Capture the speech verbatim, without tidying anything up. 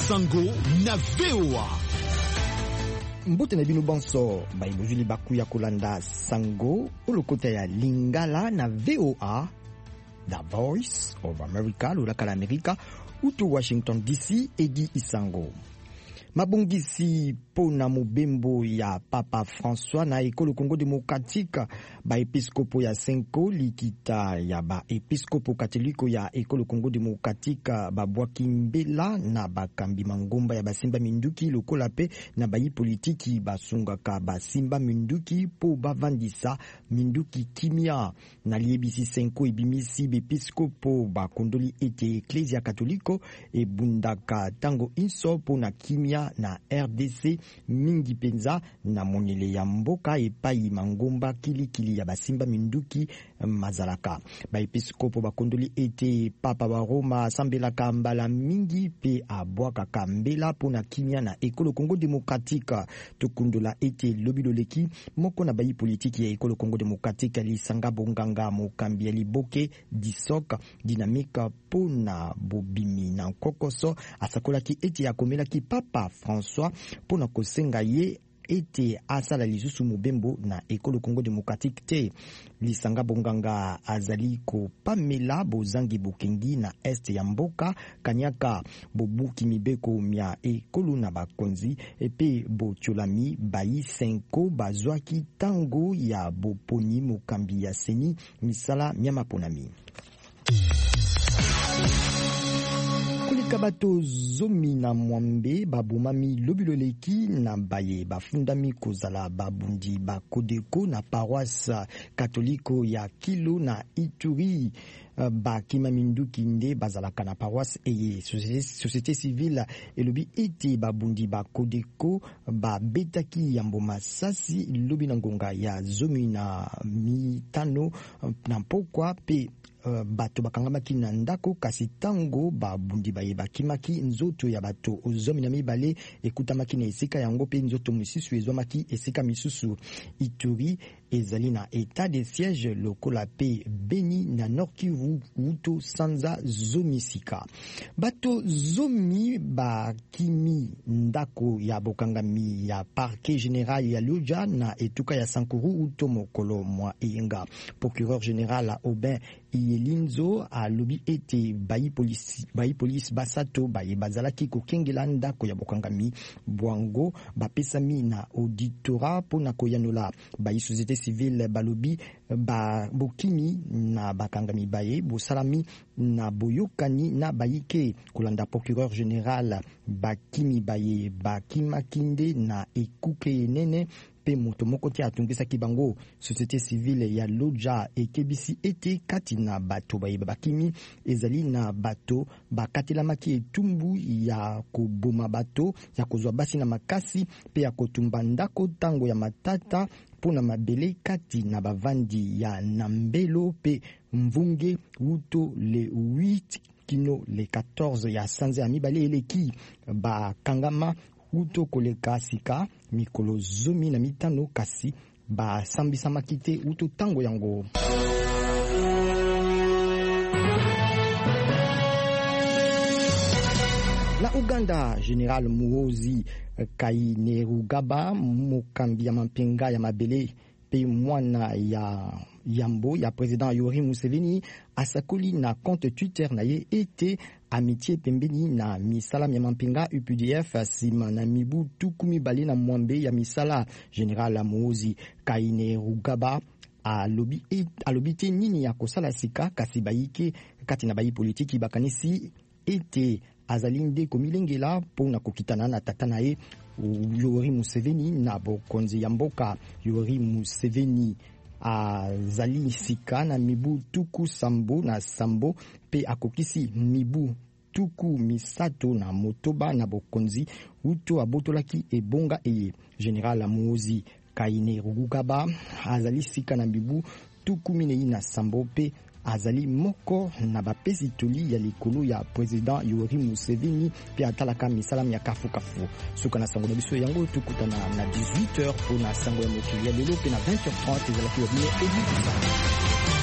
Sango na V O A. Mbote na bino bonso baibozuli baku ya kolanda Sango olokota ya Lingala na V O A, The Voice of America, lolaka la Amerika, utu Washington D C, Edi Isango. Mabongisi pona mobembo ya Papa François na ekolo Congo Démocratique, ba episkopo ya Senko likita ya ba episkopo katoliko ya ekolo Congo Démocratique, ba bwaki mbela na bakambi mangomba ya basimba minduki lokola pe na bayi politiki basungaka basimba minduki po bavandisa minduki kimia na liebisi Senko ebimisi bepiskopo bakondoli ete Ecclesia Katoliko ebundaka tango inso po na kimia na R D C mingi penza na monele ya mboka epai mangomba kilikili ya basimba minduki mazalaka. Ba episkopo bakondoli ete Papa wa Roma asambelaka mbala mingi pe abwaka kambela pona kimia na ekolo Congo Démocratique. Tokundola ete lobiloleki moko na bayi politiki ya ekolo Congo Démocratique lisanga bonganga mokambi ya liboke disoka dinamika pona bobimi na kokoso asakolaki ete yakomelaki Papa François pona kosenga ye ete asala lisusu mobembo na ekolo Congo Démocratique te. Lisanga bonganga azali ko pamela bozangi bokengi na este ya mboka kanyaka bobuki mibeko mia ekolo na bakonzi epe bocholami bayi Senko bazwaki tango ya boponi mokambi ya seni misala miama ponami. Kulika bato zomi na mwambe babumami lobiloleki na baye bafundami kozala babundi bakodeko na paroisse katoliko ya Kilo na Ituri. Bakima minduki nde bazalaka na paroisse eye société civile elobi ete babundi bakodeko babetaki yambo masasi lobi na ngonga ya zomi na mitano na pokwa pe Uh, bato bakangamaki na ndako kasi tango babundi baye bakimaki nzoto ya bato ozomi na mibale ekutamaki na esika yango pe nzoto misusu ezwamaki esika misusu. Ituri ezali na état de siège lokola pe Beni na Nord Kivu uto sanza zomi sika. Bato zomi bakimi ndako ya bokangami ya parquet général ya Luja na etuka ya Sankuru uto mokolo mwa Inga. Procureur général Aubin Yelinzo alobi ete bayi police bayi police basato baye bazalaki kokengela ndako ya bokangami bwango bapesami na auditora pona koyanola. Bayi société civile balobi ba bokimi na bakangami baye bosalami na boyokani na bayike kolanda procureur général bakimi baye bakima kinde na ekuke nene pe moto moko ti atungisaki bango. Société civile ya Loja ekebisi ete kati na bato baye bakimi ezali na bato bakatelamaki etumbu ya koboma bato ya kozwa basi na makasi pe ya kotumba ndako tango ya matata pona mabele kati na bavandi ya Nambelo pe Mvunge uto le huit kino le quatorze ya sanze ya mibale eleki bakangama uto koleka sika mikolo zomi na mitano kasi basambisamaki te uto tango yango. Na Uganda, General Muhoozi Kainerugaba mokambi ya mampinga ya mabele pe mwana ya yambo ya président Yoweri Museveni asakoli na compte Twitter na ye ete amitié pembeni na misala ya mampinga U P D F sima na mibu tuku mibale na mwambe ya misala. General Muhoozi Kainerugaba alobi alobi te nini ya kosala sika kasi bayike kati na bayi politiki bakanisi ete azalinde komilengela pona kokitana na tata na ye Yoweri Museveni na bokonzi ya mboka. Yoweri Museveni azali sika na mibu tuku sambo na sambo pe akokisi mibu tuku misato na motoba na bokonzi uto abotolaki ebonga eye. General Muhoozi Kainerugaba azali sika na mibu tuku minei na sambo pe azali moko na bapesi toli ya likolo ya président Yoweri Museveni pe atalaka misala ya kafu kafu. Suka na sango na biso yango tukutana na dix-huit heures pour na sango ya mokili ya lelo pe na vingt heures trente ezalaki yo bien.